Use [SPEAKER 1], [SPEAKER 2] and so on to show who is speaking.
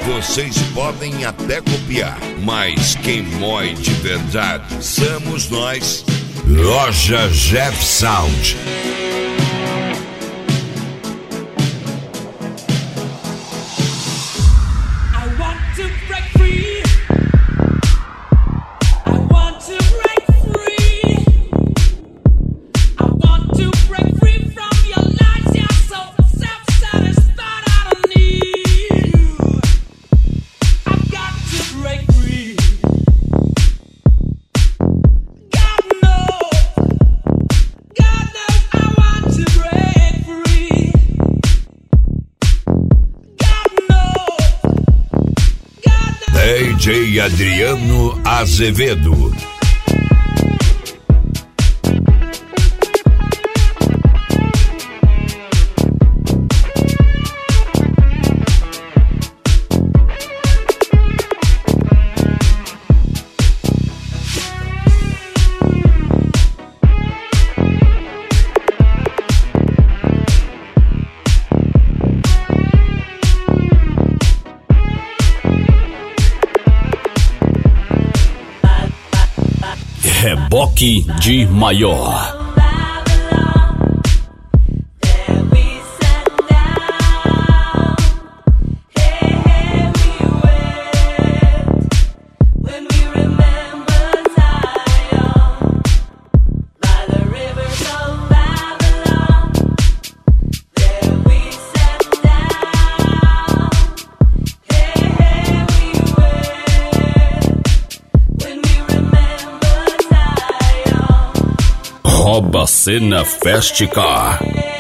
[SPEAKER 1] Vocês podem até copiar, mas quem mói de verdade somos nós. Loja Jeff Sound. DJ Adriano Azevedo.
[SPEAKER 2] Reboque de Maior. Rouba Cena Fest Car.